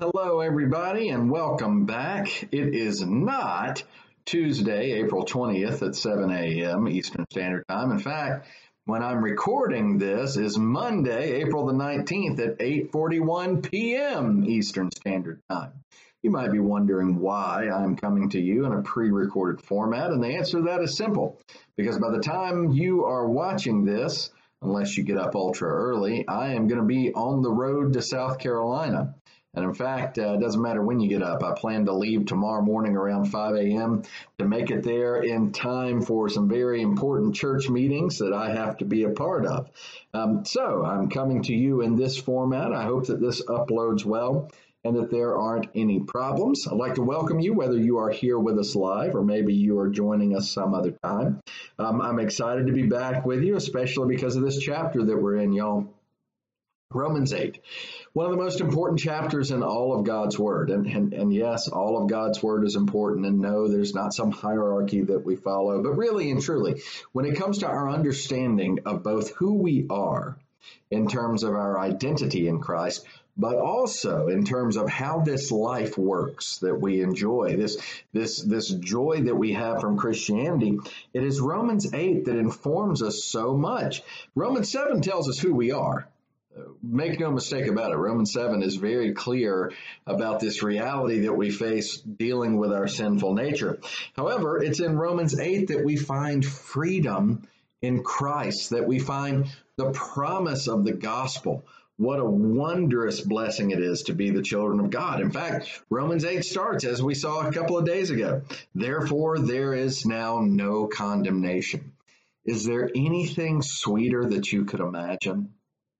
Hello, everybody, and welcome back. It is not Tuesday, April 20th at 7 a.m. Eastern Standard Time. In fact, when I'm recording this is Monday, April the 19th at 8:41 p.m. Eastern Standard Time. You might be wondering why I'm coming to you in a pre-recorded format, and the answer to that is simple. Because by the time you are watching this, unless you get up ultra early, I am going to be on the road to South Carolina. And in fact, it doesn't matter when you get up. I plan to leave tomorrow morning around 5 a.m. to make it there in time for some very important church meetings that I have to be a part of. So I'm coming to you in this format. I hope that this uploads well and that there aren't any problems. I'd like to welcome you, whether you are here with us live or maybe you are joining us some other time. I'm excited to be back with you, especially because of this chapter that we're in, y'all. Romans 8, one of the most important chapters in all of God's Word. And yes, all of God's Word is important. And no, there's not some hierarchy that we follow. But really and truly, when it comes to our understanding of both who we are in terms of our identity in Christ, but also in terms of how this life works that we enjoy, this joy that we have from Christianity, it is Romans 8 that informs us so much. Romans 7 tells us who we are. Make no mistake about it. Romans 7 is very clear about this reality that we face dealing with our sinful nature. However, it's in Romans 8 that we find freedom in Christ, that we find the promise of the gospel. What a wondrous blessing it is to be the children of God. In fact, Romans 8 starts, as we saw a couple of days ago. Therefore, there is now no condemnation. Is there anything sweeter that you could imagine?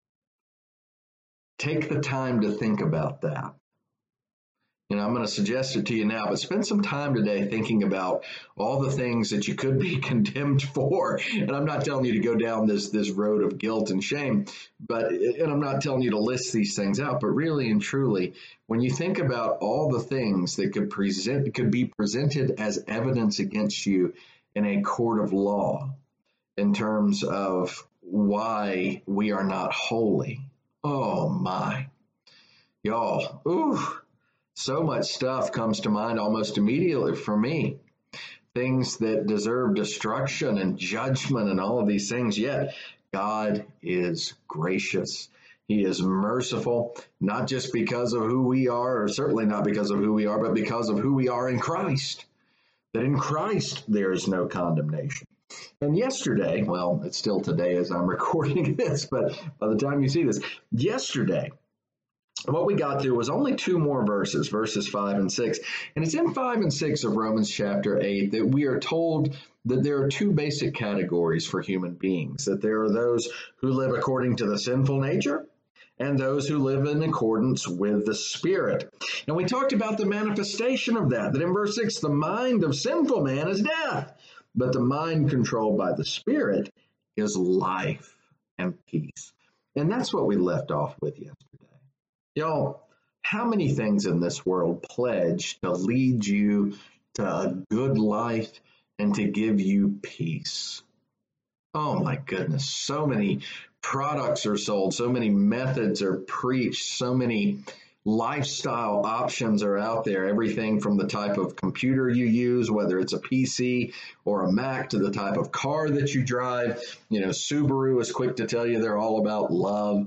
Take the time to think about that. I'm going to suggest it to you now, but spend some time today thinking about all the things that you could be condemned for. And I'm not telling you to go down this road of guilt and shame, and I'm not telling you to list these things out, but really and truly, when you think about all the things that could be presented as evidence against you in a court of law in terms of why we are not holy. Oh my, y'all, so much stuff comes to mind almost immediately for me. Things that deserve destruction and judgment and all of these things, yet God is gracious. He is merciful, not just because of who we are, or certainly not because of who we are, but because of who we are in Christ. That in Christ there is no condemnation. And yesterday, well, it's still today as I'm recording this, but by the time you see this, yesterday, what we got through was only two more verses 5 and 6. And it's in 5 and 6 of Romans chapter 8 that we are told that there are two basic categories for human beings, that there are those who live according to the sinful nature and those who live in accordance with the Spirit. And we talked about the manifestation of that in verse 6, the mind of sinful man is death, but the mind controlled by the Spirit is life and peace. And that's what we left off with yesterday. Y'all, how many things in this world pledge to lead you to a good life and to give you peace? Oh my goodness, so many products are sold, so many methods are preached, so many lifestyle options are out there, everything from the type of computer you use, whether it's a PC or a Mac, to the type of car that you drive. Subaru is quick to tell you they're all about love,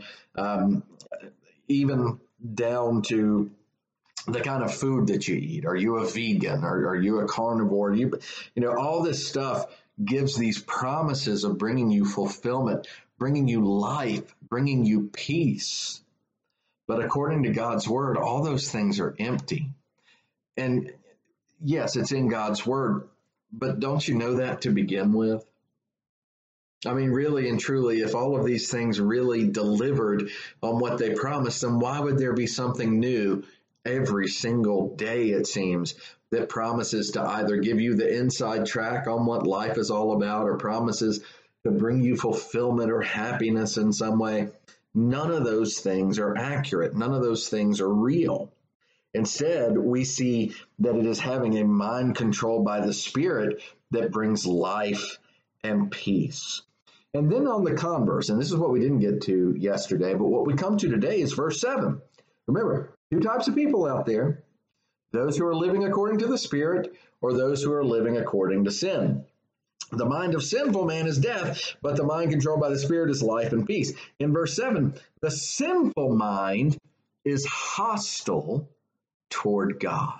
even down to the kind of food that you eat. Are you a vegan? Are you a carnivore? All this stuff gives these promises of bringing you fulfillment, bringing you life, bringing you peace. But according to God's word, all those things are empty. And yes, it's in God's word, but don't you know that to begin with? I mean, really and truly, if all of these things really delivered on what they promised, then why would there be something new every single day, it seems, that promises to either give you the inside track on what life is all about or promises to bring you fulfillment or happiness in some way? None of those things are accurate. None of those things are real. Instead, we see that it is having a mind controlled by the Spirit that brings life and peace. And then on the converse, and this is what we didn't get to yesterday, but what we come to today is verse 7. Remember, two types of people out there: those who are living according to the Spirit, or those who are living according to sin. The mind of sinful man is death, but the mind controlled by the Spirit is life and peace. In verse 7, the sinful mind is hostile toward God.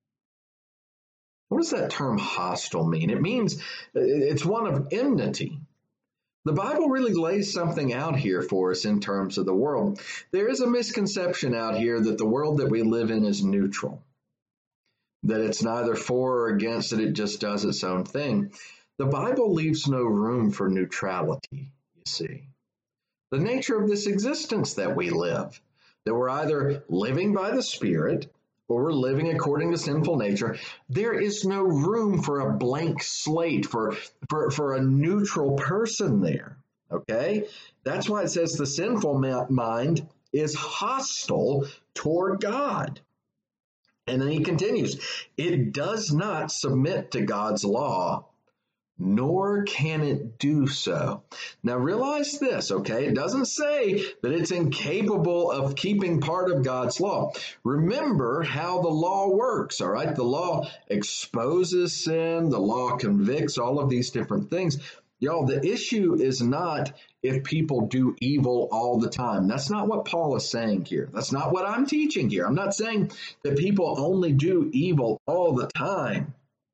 What does that term hostile mean? It means it's one of enmity. The Bible really lays something out here for us in terms of the world. There is a misconception out here that the world that we live in is neutral, that it's neither for or against, that it just does its own thing. The Bible leaves no room for neutrality, you see. The nature of this existence that we live, that we're either living by the Spirit or we're living according to sinful nature, there is no room for a blank slate, for a neutral person there, okay? That's why it says the sinful mind is hostile toward God. And then he continues, it does not submit to God's law, nor can it do so. Now realize this, okay? It doesn't say that it's incapable of keeping part of God's law. Remember how the law works, all right? The law exposes sin, the law convicts, all of these different things. Y'all, the issue is not if people do evil all the time. That's not what Paul is saying here. That's not what I'm teaching here. I'm not saying that people only do evil all the time.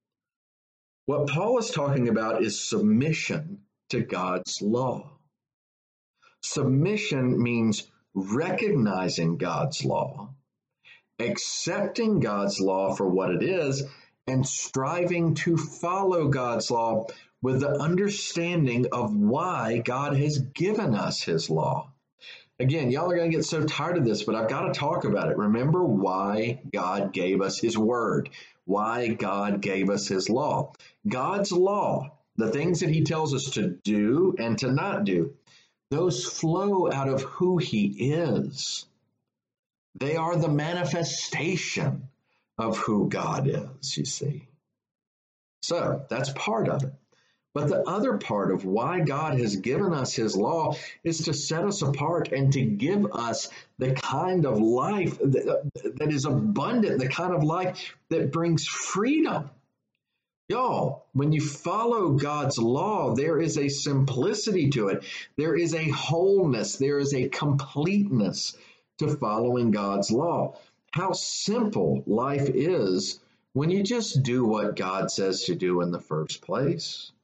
What Paul is talking about is submission to God's law. Submission means recognizing God's law, accepting God's law for what it is, and striving to follow God's law with the understanding of why God has given us his law. Again, y'all are going to get so tired of this, but I've got to talk about it. Remember why God gave us his word, why God gave us his law. God's law, the things that he tells us to do and to not do, those flow out of who he is. They are the manifestation of who God is, you see. So that's part of it. But the other part of why God has given us his law is to set us apart and to give us the kind of life that is abundant, the kind of life that brings freedom. Y'all, when you follow God's law, there is a simplicity to it. There is a wholeness. There is a completeness to following God's law. How simple life is when you just do what God says to do in the first place.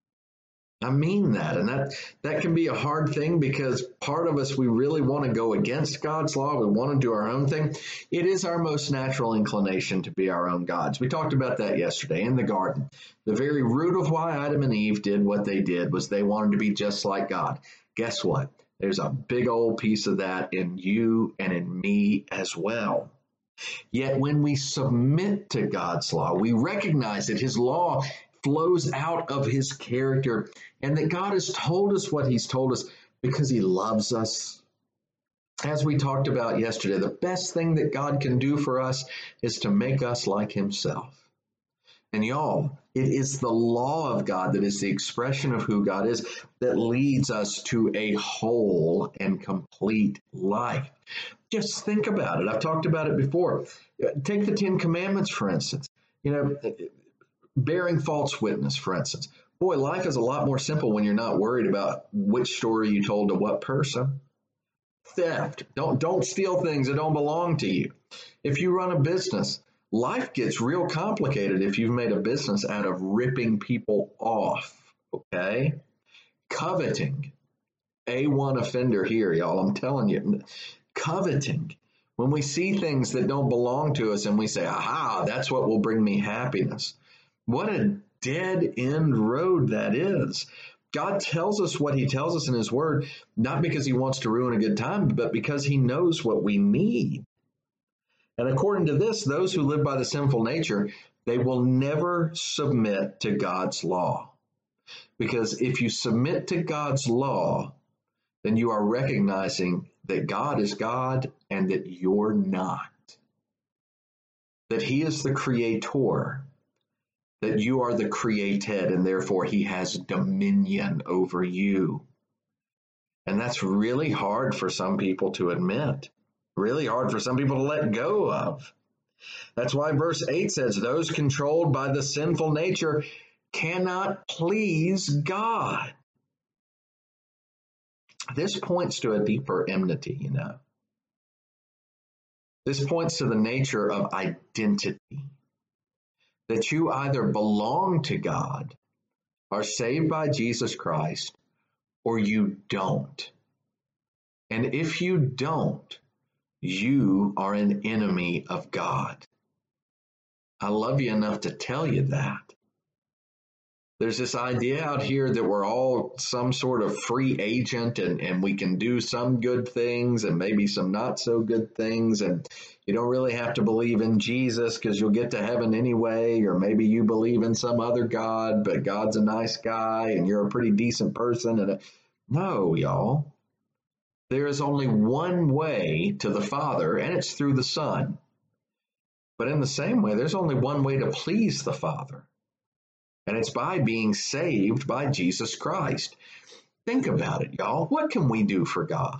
I mean that, and that can be a hard thing because part of us, we really want to go against God's law. We want to do our own thing. It is our most natural inclination to be our own gods. We talked about that yesterday in the garden. The very root of why Adam and Eve did what they did was they wanted to be just like God. Guess what? There's a big old piece of that in you and in me as well. Yet when we submit to God's law, we recognize that his law flows out of his character and that God has told us what he's told us because he loves us. As we talked about yesterday, the best thing that God can do for us is to make us like himself. And y'all, it is the law of God that is the expression of who God is that leads us to a whole and complete life. Just think about it. I've talked about it before. Take the Ten Commandments, for instance. Bearing false witness, for instance. Boy, life is a lot more simple when you're not worried about which story you told to what person. Theft. Don't steal things that don't belong to you. If you run a business, life gets real complicated if you've made a business out of ripping people off, okay? Coveting. A1 offender here, y'all. I'm telling you. Coveting. When we see things that don't belong to us and we say, aha, that's what will bring me happiness. What a dead-end road that is. God tells us what he tells us in his word, not because he wants to ruin a good time, but because he knows what we need. And according to this, those who live by the sinful nature, they will never submit to God's law. Because if you submit to God's law, then you are recognizing that God is God and that you're not. That he is the creator. That you are the created, and therefore he has dominion over you. And that's really hard for some people to admit. Really hard for some people to let go of. That's why verse 8 says, those controlled by the sinful nature cannot please God. This points to a deeper enmity, you know. This points to the nature of identity, that you either belong to God, are saved by Jesus Christ, or you don't. And if you don't, you are an enemy of God. I love you enough to tell you that. There's this idea out here that we're all some sort of free agent and we can do some good things and maybe some not so good things. And you don't really have to believe in Jesus because you'll get to heaven anyway. Or maybe you believe in some other God, but God's a nice guy and you're a pretty decent person. No, y'all. There is only one way to the Father, and it's through the Son. But in the same way, there's only one way to please the Father. And it's by being saved by Jesus Christ. Think about it, y'all. What can we do for God?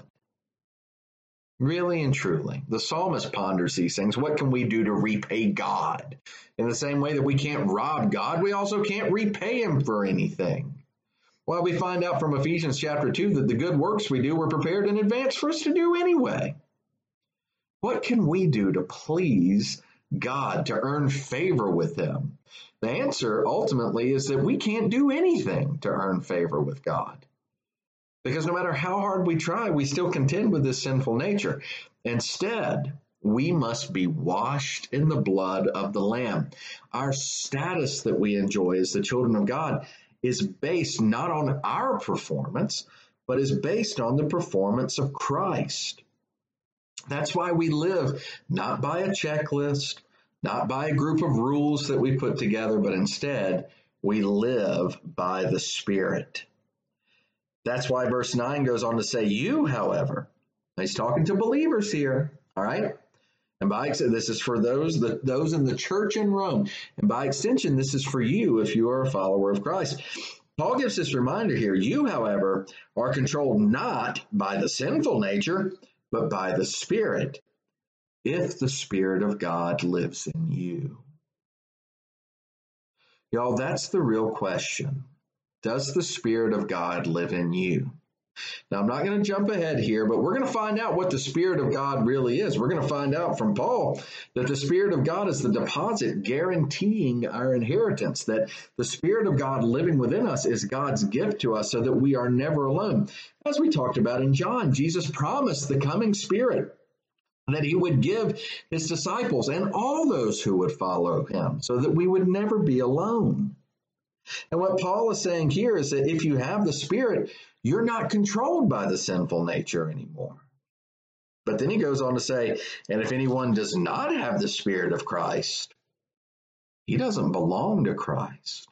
Really and truly. The psalmist ponders these things. What can we do to repay God? In the same way that we can't rob God, we also can't repay him for anything. Well, we find out from Ephesians chapter 2 that the good works we do were prepared in advance for us to do anyway. What can we do to please God, to earn favor with him? The answer ultimately is that we can't do anything to earn favor with God. Because no matter how hard we try, we still contend with this sinful nature. Instead, we must be washed in the blood of the Lamb. Our status that we enjoy as the children of God is based not on our performance, but is based on the performance of Christ. That's why we live not by a checklist, not by a group of rules that we put together, but instead we live by the Spirit. That's why verse 9 goes on to say, you, however, he's talking to believers here, all right? And this is for those in the church in Rome. And by extension, this is for you if you are a follower of Christ. Paul gives this reminder here. You, however, are controlled not by the sinful nature, but by the Spirit, if the Spirit of God lives in you. Y'all, that's the real question. Does the Spirit of God live in you? Now, I'm not going to jump ahead here, but we're going to find out what the Spirit of God really is. We're going to find out from Paul that the Spirit of God is the deposit guaranteeing our inheritance, that the Spirit of God living within us is God's gift to us so that we are never alone. As we talked about in John, Jesus promised the coming Spirit that he would give his disciples and all those who would follow him so that we would never be alone. And what Paul is saying here is that if you have the Spirit, you're not controlled by the sinful nature anymore. But then he goes on to say, and if anyone does not have the Spirit of Christ, he doesn't belong to Christ.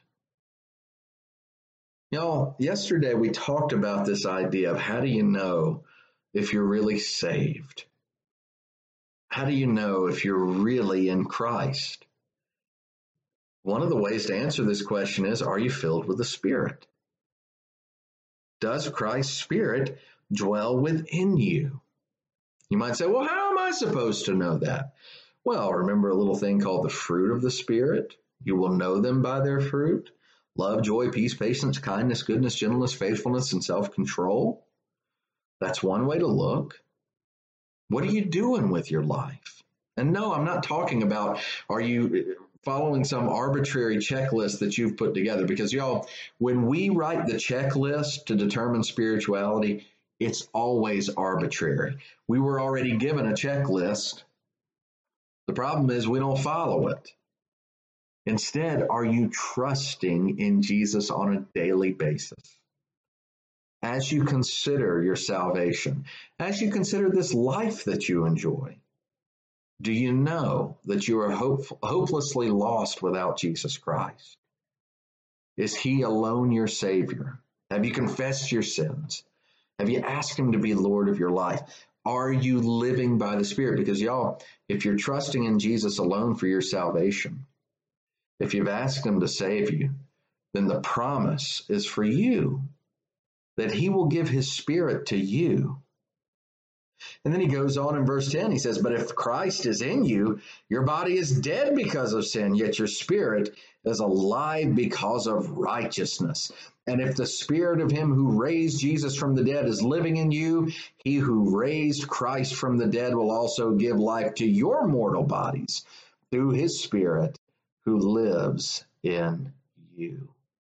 You know, yesterday we talked about this idea of how do you know if you're really saved? How do you know if you're really in Christ? One of the ways to answer this question is, are you filled with the Spirit? Does Christ's Spirit dwell within you? You might say, well, how am I supposed to know that? Well, remember a little thing called the fruit of the Spirit? You will know them by their fruit. Love, joy, peace, patience, kindness, goodness, gentleness, faithfulness, and self-control. That's one way to look. What are you doing with your life? And no, I'm not talking about, are you following some arbitrary checklist that you've put together? Because y'all, when we write the checklist to determine spirituality, it's always arbitrary. We were already given a checklist. The problem is we don't follow it. Instead, are you trusting in Jesus on a daily basis? As you consider your salvation, as you consider this life that you enjoy, do you know that you are hopelessly lost without Jesus Christ? Is he alone your Savior? Have you confessed your sins? Have you asked him to be Lord of your life? Are you living by the Spirit? Because y'all, if you're trusting in Jesus alone for your salvation, if you've asked him to save you, then the promise is for you, that he will give his Spirit to you. And then he goes on in verse 10, he says, but if Christ is in you, your body is dead because of sin, yet your spirit is alive because of righteousness. And if the spirit of him who raised Jesus from the dead is living in you, he who raised Christ from the dead will also give life to your mortal bodies through his spirit who lives in you.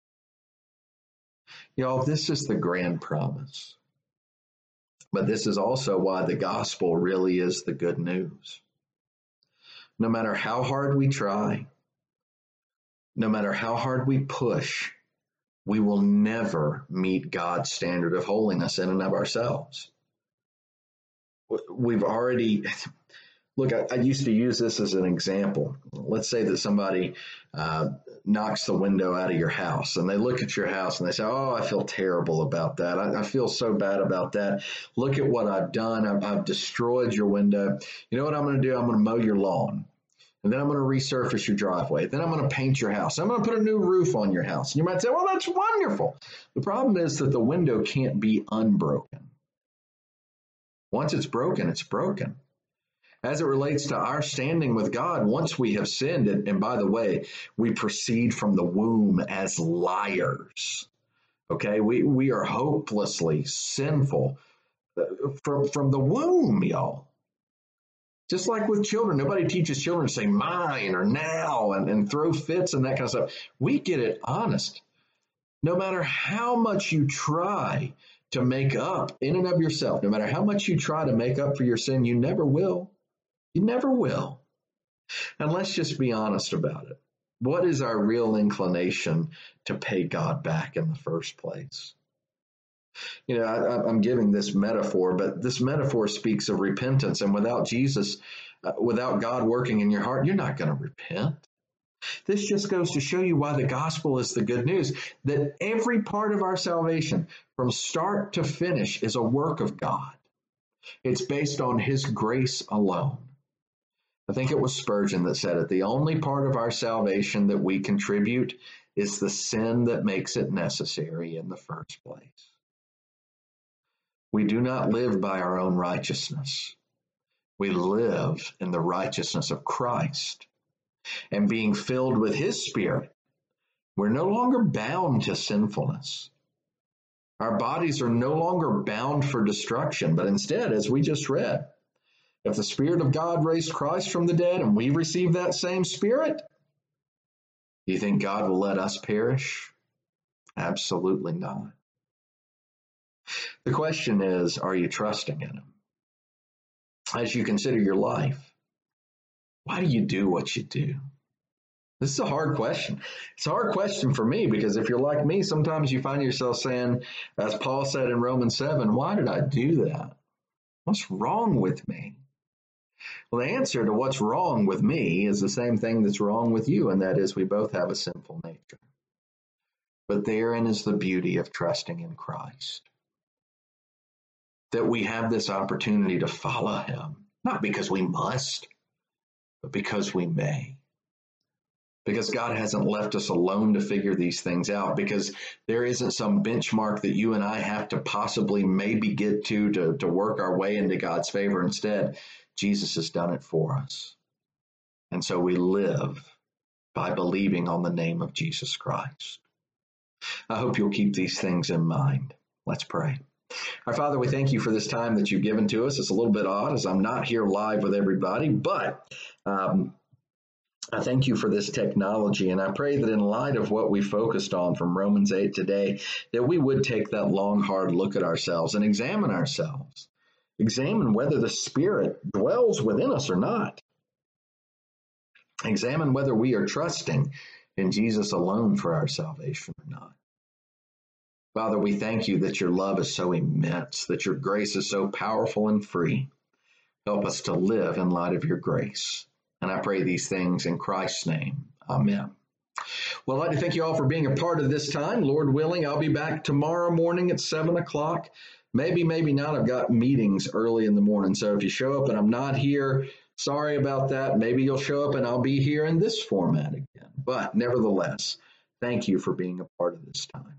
Y'all, this is the grand promise. But this is also why the gospel really is the good news. No matter how hard we try, no matter how hard we push, we will never meet God's standard of holiness in and of ourselves. We've already, look, I used to use this as an example. Let's say that somebody knocks the window out of your house and they look at your house and they say, oh, I feel terrible about that. I feel so bad about that. Look at what I've done. I've destroyed your window. You know what I'm going to do? I'm going to mow your lawn. And then I'm going to resurface your driveway. Then I'm going to paint your house. I'm going to put a new roof on your house. And you might say, well, that's wonderful. The problem is that the window can't be unbroken. Once it's broken, it's broken. As it relates to our standing with God, once we have sinned, and by the way, we proceed from the womb as liars. Okay, we are hopelessly sinful from the womb, y'all. Just like with children, nobody teaches children to say mine or now and throw fits and that kind of stuff. We get it honest. No matter how much you try to make up in and of yourself, no matter how much you try to make up for your sin, you never will. You never will. And let's just be honest about it. What is our real inclination to pay God back in the first place? You know, I'm giving this metaphor, but this metaphor speaks of repentance. And without Jesus, without God working in your heart, you're not going to repent. This just goes to show you why the gospel is the good news, that every part of our salvation, from start to finish, is a work of God. It's based on his grace alone. I think it was Spurgeon that said it. The only part of our salvation that we contribute is the sin that makes it necessary in the first place. We do not live by our own righteousness. We live in the righteousness of Christ. And being filled with his Spirit, we're no longer bound to sinfulness. Our bodies are no longer bound for destruction, but instead, as we just read, if the Spirit of God raised Christ from the dead and we receive that same Spirit, do you think God will let us perish? Absolutely not. The question is, are you trusting in him? As you consider your life, why do you do what you do? This is a hard question. It's a hard question for me because if you're like me, sometimes you find yourself saying, as Paul said in Romans 7, why did I do that? What's wrong with me? Well, the answer to what's wrong with me is the same thing that's wrong with you, and that is we both have a sinful nature. But therein is the beauty of trusting in Christ. That we have this opportunity to follow him, not because we must, but because we may. Because God hasn't left us alone to figure these things out, because there isn't some benchmark that you and I have to possibly maybe get to work our way into God's favor. Instead, Jesus has done it for us. And so we live by believing on the name of Jesus Christ. I hope you'll keep these things in mind. Let's pray. Our Father, we thank you for this time that you've given to us. It's a little bit odd as I'm not here live with everybody, but I thank you for this technology, and I pray that in light of what we focused on from Romans 8 today, that we would take that long, hard look at ourselves and examine ourselves. Examine whether the Spirit dwells within us or not. Examine whether we are trusting in Jesus alone for our salvation or not. Father, we thank you that your love is so immense, that your grace is so powerful and free. Help us to live in light of your grace. And I pray these things in Christ's name. Amen. Well, I'd like to thank you all for being a part of this time. Lord willing, I'll be back tomorrow morning at 7 o'clock. Maybe not. I've got meetings early in the morning. So if you show up and I'm not here, sorry about that. Maybe you'll show up and I'll be here in this format again. But nevertheless, thank you for being a part of this time.